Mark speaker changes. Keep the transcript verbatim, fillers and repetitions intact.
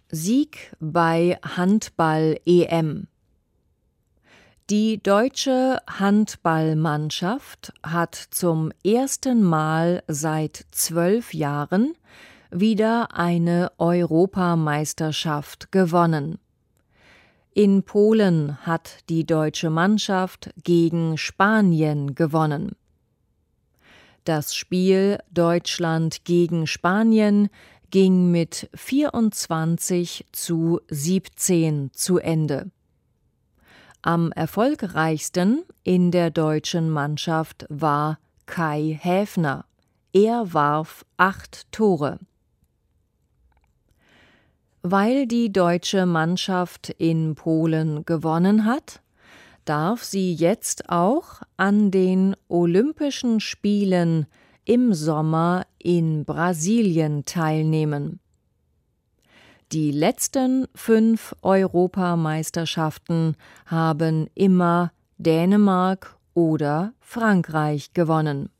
Speaker 1: Sieg bei Handball-E M. Die deutsche Handballmannschaft hat zum ersten Mal seit zwölf Jahren wieder eine Europameisterschaft gewonnen. In Polen hat die deutsche Mannschaft gegen Spanien gewonnen. Das Spiel Deutschland gegen Spanien ging mit vierundzwanzig zu siebzehn zu Ende. Am erfolgreichsten in der deutschen Mannschaft war Kai Häfner. Er warf acht Tore. Weil die deutsche Mannschaft in Polen gewonnen hat, darf sie jetzt auch an den Olympischen Spielen im Sommer in Brasilien teilnehmen. Die letzten fünf Europameisterschaften haben immer Dänemark oder Frankreich gewonnen.